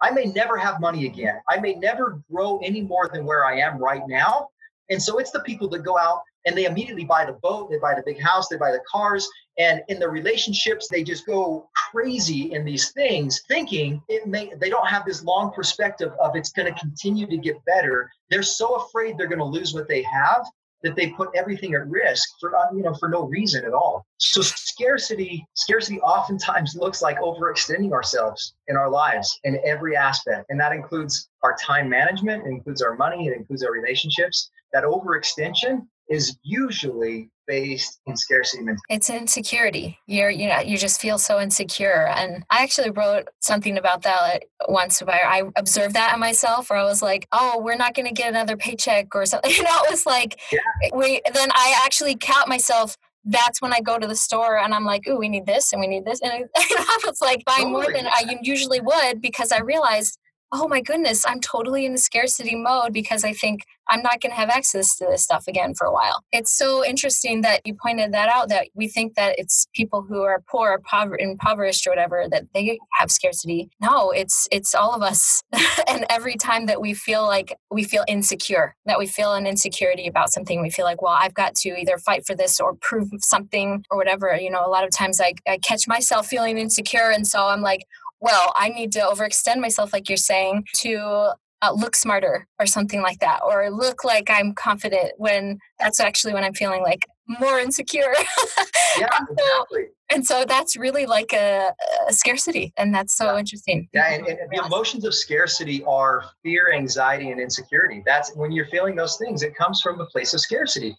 I may never have money again. I may never grow any more than where I am right now. And so it's the people that go out and they immediately buy the boat, they buy the big house, they buy the cars. And in the relationships, they just go crazy in these things, thinking they don't have this long perspective of it's going to continue to get better. They're so afraid they're going to lose what they have that they put everything at risk for no reason at all. So scarcity oftentimes looks like overextending ourselves in our lives in every aspect. And that includes our time management, it includes our money, it includes our relationships. That overextension is usually based in scarcity mentality. It's insecurity. You just feel so insecure. And I actually wrote something about that once where I observed that in myself, where I was like, oh, we're not going to get another paycheck or something. It was like, then I actually count myself. That's when I go to the store and I'm like, ooh, we need this and we need this. And I was like buying more than I usually would, because I realized, oh my goodness, I'm totally in the scarcity mode because I think I'm not going to have access to this stuff again for a while. It's so interesting that you pointed that out, that we think that it's people who are poor or impoverished or whatever, that they have scarcity. No, it's all of us. And every time that we feel insecure, that we feel an insecurity about something, we feel like, well, I've got to either fight for this or prove something or whatever. A lot of times I catch myself feeling insecure. And so I'm like, well, I need to overextend myself, like you're saying, to look smarter or something like that, or look like I'm confident, when that's actually when I'm feeling like more insecure. Yeah, exactly. And so that's really like a scarcity. And that's so interesting. Yeah, and the emotions of scarcity are fear, anxiety, and insecurity. That's when you're feeling those things, it comes from a place of scarcity.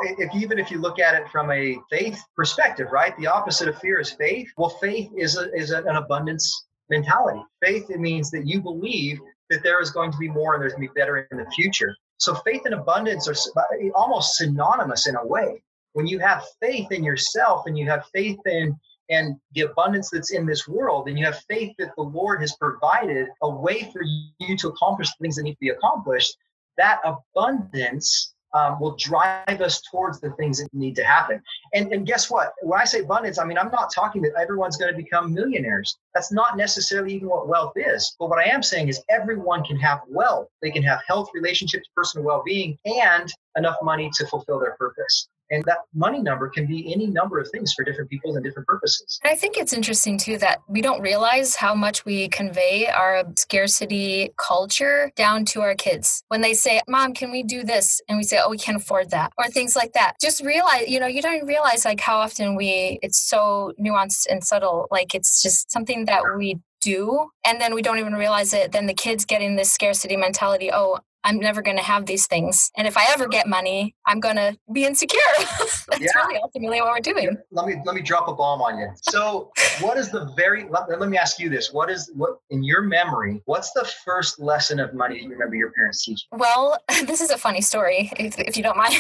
If you look at it from a faith perspective, right? The opposite of fear is faith. Well, faith is an abundance mentality. Faith, it means that you believe that there is going to be more and there's going to be better in the future. So faith and abundance are almost synonymous in a way. When you have faith in yourself and you have faith in the abundance that's in this world, and you have faith that the Lord has provided a way for you to accomplish the things that need to be accomplished, that abundance will drive us towards the things that need to happen. And guess what? When I say abundance, I'm not talking that everyone's going to become millionaires. That's not necessarily even what wealth is. But what I am saying is everyone can have wealth. They can have health, relationships, personal well-being, and enough money to fulfill their purpose. And that money number can be any number of things for different people and different purposes. I think it's interesting, too, that we don't realize how much we convey our scarcity culture down to our kids. When they say, Mom, can we do this? And we say, oh, we can't afford that, or things like that. Just realize, you don't even realize like how often it's so nuanced and subtle. Like it's just something that we do, and then we don't even realize it. Then the kids getting this scarcity mentality. Oh, I'm never going to have these things. And if I ever get money, I'm going to be insecure. That's really ultimately what we're doing. Let me drop a bomb on you. So what is let me ask you this. What in your memory, what's the first lesson of money that you remember your parents teaching? Well, this is a funny story, if you don't mind.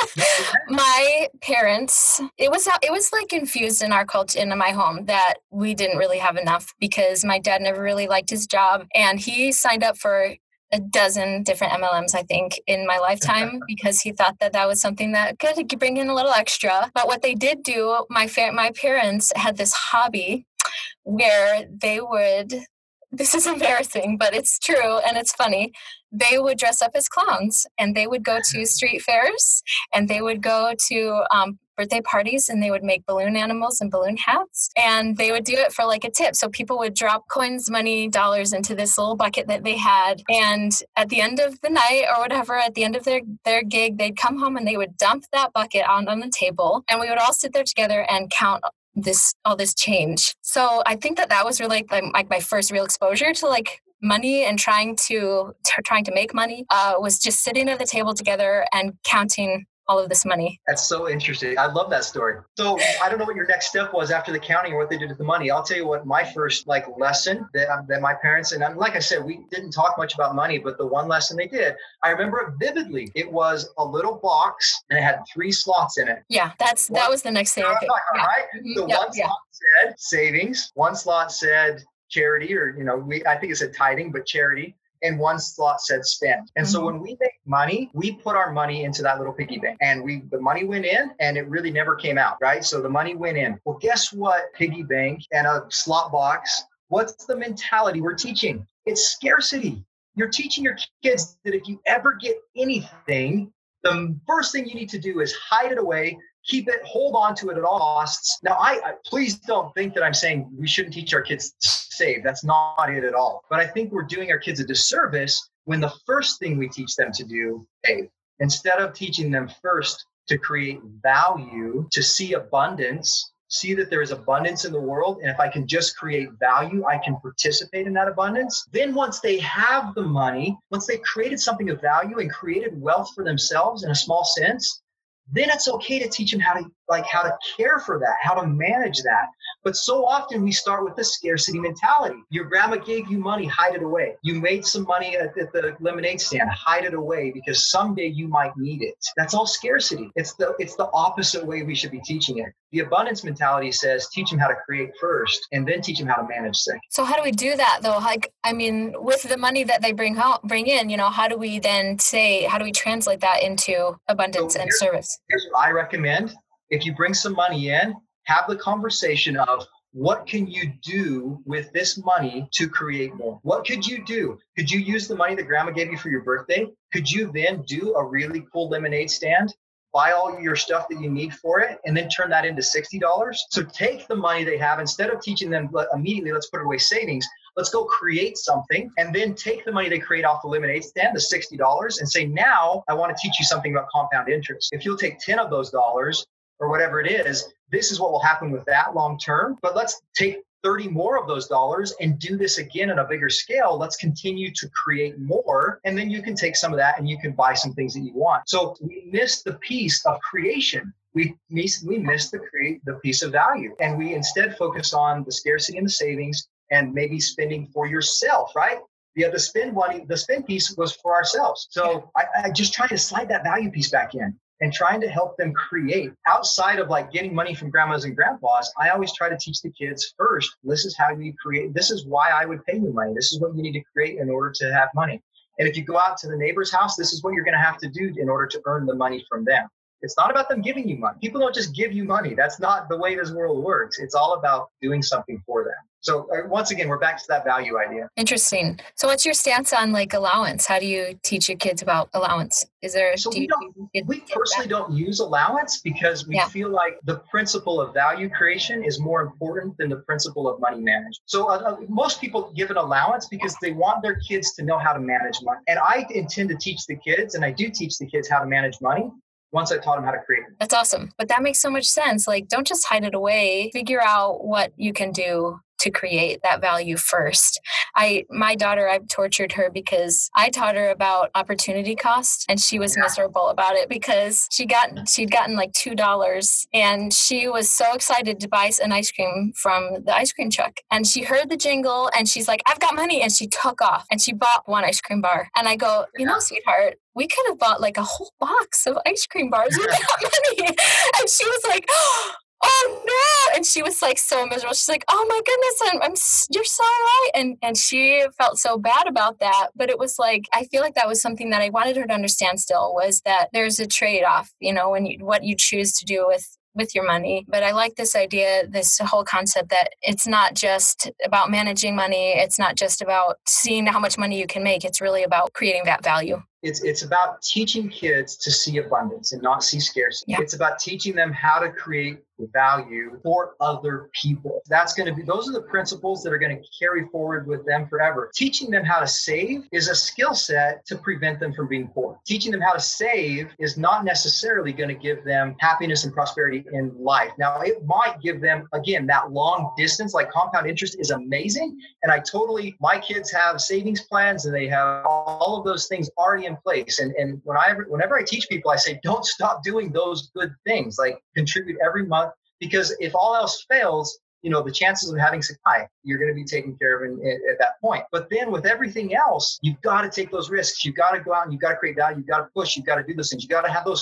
My parents, it was like infused in our culture, in my home, that we didn't really have enough, because my dad never really liked his job, and he signed up for a dozen different MLMs, I think, in my lifetime, because he thought that was something that could bring in a little extra. But what they did do, my parents had this hobby where they would, this is embarrassing, but it's true and it's funny, they would dress up as clowns, and they would go to street fairs, and they would go to birthday parties, and they would make balloon animals and balloon hats, and they would do it for like a tip. So people would drop coins, money, dollars into this little bucket that they had, and at the end of the night or whatever, at the end of their gig, they'd come home and they would dump that bucket on the table, and we would all sit there together and count all this change. So I think that was really like my first real exposure to like money and trying to make money, was just sitting at the table together and counting all of this money. That's so interesting. I love that story. So I don't know what your next step was after the counting or what they did with the money. I'll tell you what my first lesson that my parents, and like I said, we didn't talk much about money, but the one lesson they did, I remember it vividly. It was a little box and it had 3 slots in it. Yeah, that was the next thing. Okay. Right? So one slot said savings, one slot said charity, or I think it said tithing, but charity. And one slot said spend. And so when we make money, we put our money into that little piggy bank, and the money went in and it really never came out, right? So the money went in. Well, guess what? Piggy bank and a slot box. What's the mentality we're teaching? It's scarcity. You're teaching your kids that if you ever get anything, the first thing you need to do is hide it away, keep it, hold on to it at all costs. Now, I please don't think that I'm saying we shouldn't teach our kids to save. That's not it at all. But I think we're doing our kids a disservice when the first thing we teach them to do, save. Instead of teaching them first to create value, to see abundance, see that there is abundance in the world. And if I can just create value, I can participate in that abundance. Then once they have the money, once they've created something of value and created wealth for themselves in a small sense, then it's okay to teach them how to care for that, how to manage that. But so often we start with the scarcity mentality. Your grandma gave you money, hide it away. You made some money at the lemonade stand, hide it away because someday you might need it. That's all scarcity. It's the opposite way we should be teaching it. The abundance mentality says teach them how to create first and then teach them how to manage second. So how do we do that though? With the money that they bring in, how do we translate that into abundance and service? Here's what I recommend. If you bring some money in, have the conversation of what can you do with this money to create more? What could you do? Could you use the money that grandma gave you for your birthday? Could you then do a really cool lemonade stand, buy all your stuff that you need for it, and then turn that into $60? So take the money they have, instead of teaching them immediately, let's put it away savings, let's go create something, and then take the money they create off the lemonade stand, the $60, and say, now I want to teach you something about compound interest. If you'll take 10 of those dollars, or whatever it is, this is what will happen with that long term. But let's take 30 more of those dollars and do this again on a bigger scale. Let's continue to create more. And then you can take some of that and you can buy some things that you want. So we missed the piece of creation. We missed the piece of value. And we instead focus on the scarcity and the savings and maybe spending for yourself, right? The spend piece was for ourselves. So I just trying to slide that value piece back in. And trying to help them create outside of getting money from grandmas and grandpas. I always try to teach the kids first, this is how you create. This is why I would pay you money. This is what you need to create in order to have money. And if you go out to the neighbor's house, this is what you're going to have to do in order to earn the money from them. It's not about them giving you money. People don't just give you money. That's not the way this world works. It's all about doing something for them. So once again, we're back to that value idea. Interesting. So what's your stance on allowance? How do you teach your kids about allowance? We personally don't use allowance because we feel like the principle of value creation is more important than the principle of money management. So most people give an allowance because they want their kids to know how to manage money. And I intend to teach the kids, and I do teach the kids how to manage money once I taught them how to create it. That's awesome. But that makes so much sense. Don't just hide it away. Figure out what you can do to create that value first. My daughter, I've tortured her because I taught her about opportunity cost, and she was miserable about it because she'd gotten $2, and she was so excited to buy an ice cream from the ice cream truck. And she heard the jingle and she's like, I've got money. And she took off and she bought one ice cream bar. And I go, sweetheart, we could have bought a whole box of ice cream bars with that money. And she was like, oh no. And she was so miserable. She's like, oh my goodness, you're so right. And she felt so bad about that. But it was I feel like that was something that I wanted her to understand still, was that there's a trade-off, when what you choose to do with your money. But I like this idea, this whole concept that it's not just about managing money. It's not just about seeing how much money you can make. It's really about creating that value. It's about teaching kids to see abundance and not see scarcity. Yeah. It's about teaching them how to create value for other people. Those are the principles that are going to carry forward with them forever. Teaching them how to save is a skill set to prevent them from being poor. Teaching them how to save is not necessarily going to give them happiness and prosperity in life. Now, it might give them, again, that long distance, compound interest is amazing. And my kids have savings plans and they have all of those things already in place. And whenever I teach people, I say, don't stop doing those good things, contribute every month, because if all else fails, the chances of having supply, you're going to be taken care of at that point. But then with everything else, you've got to take those risks. You've got to go out and you've got to create value. You've got to push. You've got to do those things. You've got to have those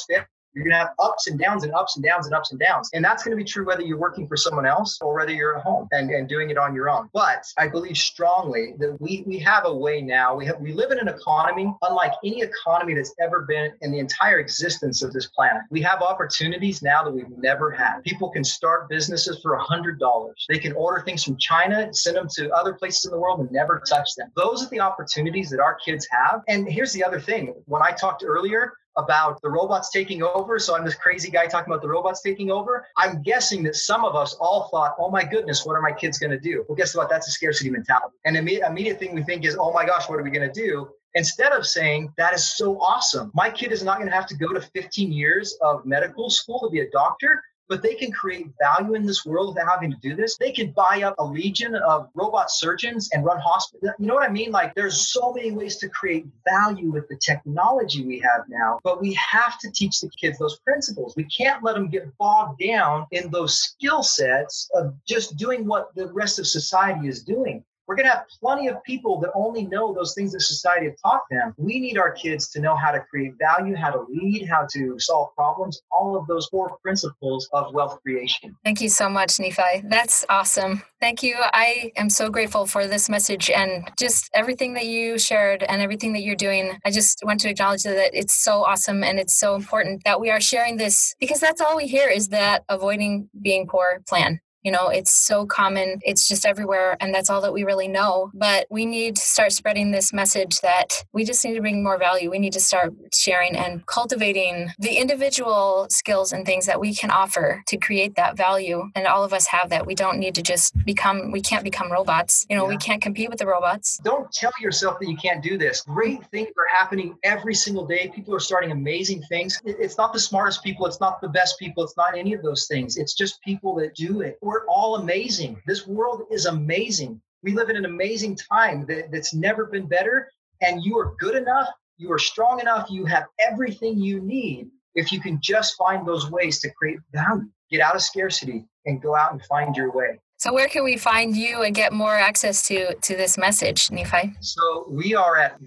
You're going to have ups and downs and ups and downs and ups and downs. And that's going to be true whether you're working for someone else or whether you're at home and doing it on your own. But I believe strongly that we have a way now. We live in an economy unlike any economy that's ever been in the entire existence of this planet. We have opportunities now that we've never had. People can start businesses for $100. They can order things from China, send them to other places in the world and never touch them. Those are the opportunities that our kids have. And here's the other thing. When I talked earlier about the robots taking over, so I'm this crazy guy talking about the robots taking over, I'm guessing that some of us all thought, oh my goodness, what are my kids going to do? Well, guess what? That's a scarcity mentality. And the immediate thing we think is, oh my gosh, what are we going to do? Instead of saying, that is so awesome. My kid is not going to have to go to 15 years of medical school to be a doctor, but they can create value in this world without having to do this. They can buy up a legion of robot surgeons and run hospitals. You know what I mean? Like, there's so many ways to create value with the technology we have now, but we have to teach the kids those principles. We can't let them get bogged down in those skill sets of just doing what the rest of society is doing. We're going to have plenty of people that only know those things that society have taught them. We need our kids to know how to create value, how to lead, how to solve problems, all of those core principles of wealth creation. Thank you so much, Nephi. That's awesome. Thank you. I am so grateful for this message and just everything that you shared and everything that you're doing. I just want to acknowledge that it's so awesome and it's so important that we are sharing this, because that's all we hear is that avoiding being poor plan. You know, it's so common. It's just everywhere. And that's all that we really know. But we need to start spreading this message that we just need to bring more value. We need to start sharing and cultivating the individual skills and things that we can offer to create that value. And all of us have that. We don't need to just we can't become robots. You know, we can't compete with the robots. Don't tell yourself that you can't do this. Great things are happening every single day. People are starting amazing things. It's not the smartest people. It's not the best people. It's not any of those things. It's just people that do it. We're all amazing. This world is amazing. We live in an amazing time that's never been better. And you are good enough. You are strong enough. You have everything you need if you can just find those ways to create value. Get out of scarcity and go out and find your way. So where can we find you and get more access to this message, Nephi? So we are at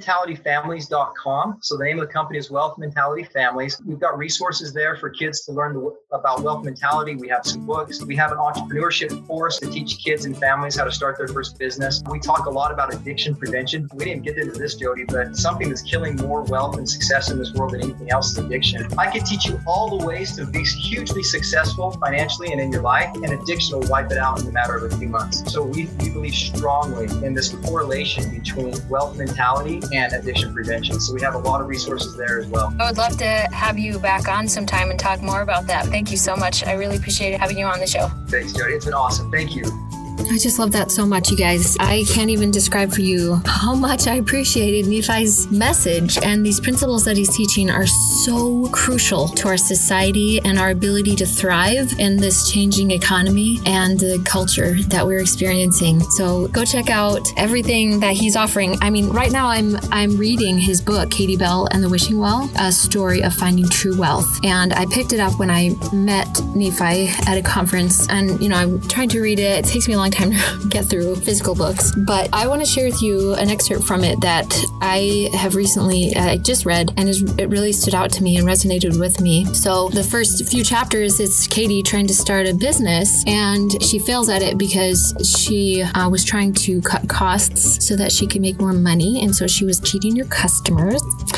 wealthmentalityfamilies.com. So the name of the company is Wealth Mentality Families. We've got resources there for kids to learn about wealth mentality. We have some books. We have an entrepreneurship course to teach kids and families how to start their first business. We talk a lot about addiction prevention. We didn't get into this, Jody, but something that's killing more wealth and success in this world than anything else is addiction. I could teach you all the ways to be hugely successful financially and in your life, and addiction will wipe it out in a matter of a few months. So we believe strongly in this correlation between wealth mentality and addiction prevention. So we have a lot of resources there as well. I would love to have you back on sometime and talk more about that. Thank you so much. I really appreciate having you on the show. Thanks, Jody. It's been awesome. Thank you. I just love that so much, you guys. I can't even describe for you how much I appreciated Nephi's message, and these principles that he's teaching are so crucial to our society and our ability to thrive in this changing economy and the culture that we're experiencing. So go check out everything that he's offering. I mean, right now I'm reading his book, Katie Bell and the Wishing Well, A Story of Finding True Wealth. And I picked it up when I met Nephi at a conference, and I'm trying to read it. It takes me a long time to get through physical books, but I want to share with you an excerpt from it that I have recently just read, and it really stood out to me and resonated with me. So the first few chapters, it's Katie trying to start a business, and she fails at it because she was trying to cut costs so that she could make more money, and so she was cheating her customers.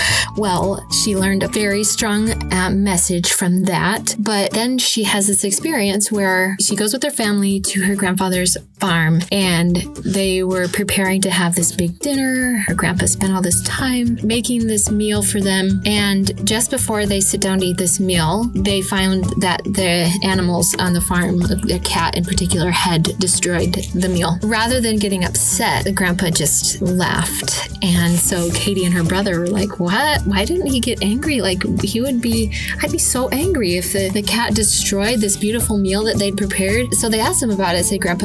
Well, she learned a very strong message from that, but then she has this experience where she goes with her family to her grandfather's farm, and they were preparing to have this big dinner. Her grandpa spent all this time making this meal for them, and just before they sit down to eat this meal, they found that the animals on the farm, the cat in particular, had destroyed the meal. Rather than getting upset, the grandpa just laughed, and so Katie and her brother were like, what? Why didn't he get angry? Like, I'd be so angry if the cat destroyed this beautiful meal that they'd prepared. So they asked him about it. Said, Grandpa, why didn't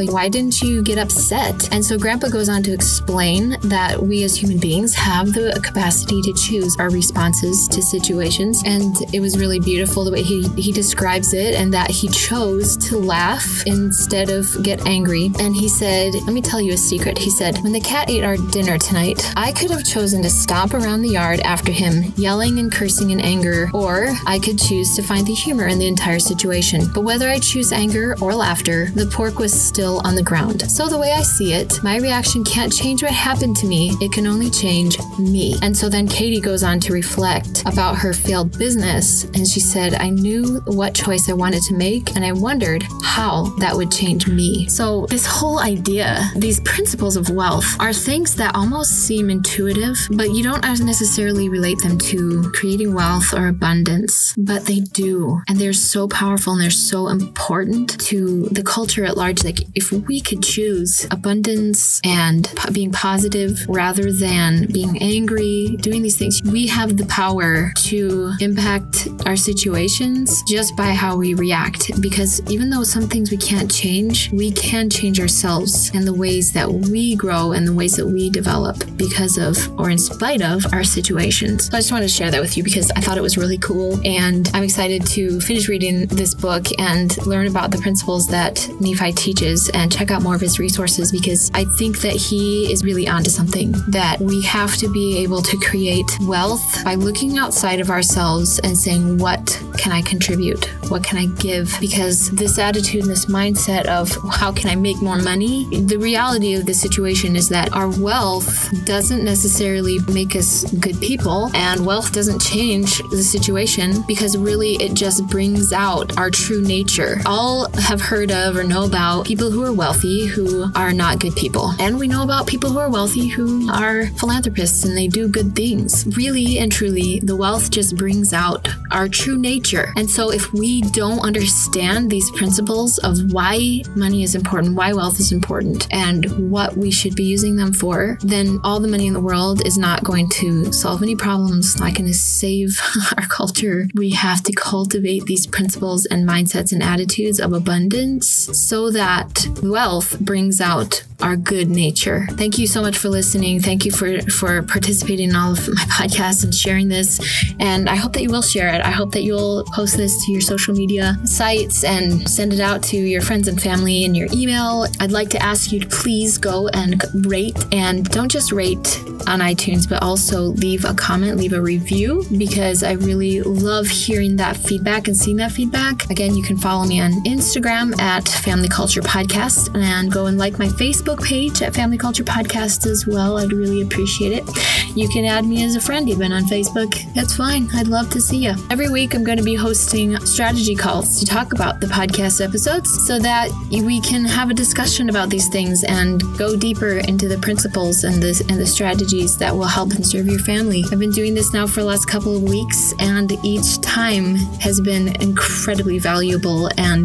shouldn't you get upset? And so Grandpa goes on to explain that we as human beings have the capacity to choose our responses to situations. And it was really beautiful the way he describes it, and that he chose to laugh instead of get angry. And he said, let me tell you a secret. He said, when the cat ate our dinner tonight, I could have chosen to stomp around the yard after him, yelling and cursing in anger, or I could choose to find the humor in the entire situation. But whether I choose anger or laughter, the pork was still on the ground. So the way I see it, my reaction can't change what happened to me. It can only change me. And so then Katie goes on to reflect about her failed business. And she said, I knew what choice I wanted to make, and I wondered how that would change me. So this whole idea, these principles of wealth are things that almost seem intuitive, but you don't necessarily relate them to creating wealth or abundance, but they do. And they're so powerful and they're so important to the culture at large. Like if we could choose abundance and being positive rather than being angry, doing these things, we have the power to impact our situations just by how we react. Because even though some things we can't change, we can change ourselves and the ways that we grow and the ways that we develop because of or in spite of our situations. So I just wanted to share that with you because I thought it was really cool, and I'm excited to finish reading this book and learn about the principles that Nephi teaches and check out more of his resources, because I think that he is really onto something, that we have to be able to create wealth by looking outside of ourselves and saying, what can I contribute? What can I give? Because this attitude and this mindset of how can I make more money? The reality of the situation is that our wealth doesn't necessarily make us good people, and wealth doesn't change the situation, because really it just brings out our true nature. All have heard of or know about people who are wealthy who are not good people. And we know about people who are wealthy who are philanthropists and they do good things. Really and truly, the wealth just brings out our true nature. And so if we don't understand these principles of why money is important, why wealth is important, and what we should be using them for, then all the money in the world is not going to solve any problems, not going to save our culture. We have to cultivate these principles and mindsets and attitudes of abundance so that wealth brings out our good nature. Thank you so much for listening. Thank you for participating in all of my podcasts and sharing this. And I hope that you will share it. I hope that you'll post this to your social media sites and send it out to your friends and family in your email. I'd like to ask you to please go and rate, and don't just rate on iTunes, but also leave a comment, leave a review, because I really love hearing that feedback and seeing that feedback. Again, you can follow me on Instagram at Family Culture Podcast, and go and like my Facebook page at Family Culture Podcast as well. I'd really appreciate it. You can add me as a friend even on Facebook. That's fine. I'd love to see you. Every week I'm going to be hosting strategy calls to talk about the podcast episodes so that we can have a discussion about these things and go deeper into the principles and the strategies that will help and serve your family. I've been doing this now for the last couple of weeks, and each time has been incredibly valuable, and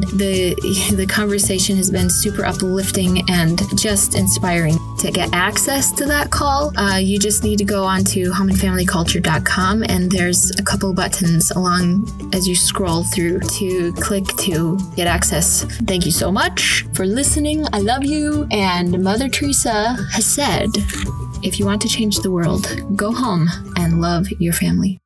the conversation has been super uplifting and just inspiring. To get access to that call, you just need to go on to homeandfamilyculture.com, and there's a couple buttons along as you scroll through to click to get access. Thank you so much for listening. I love you. And Mother Teresa has said, if you want to change the world, go home and love your family.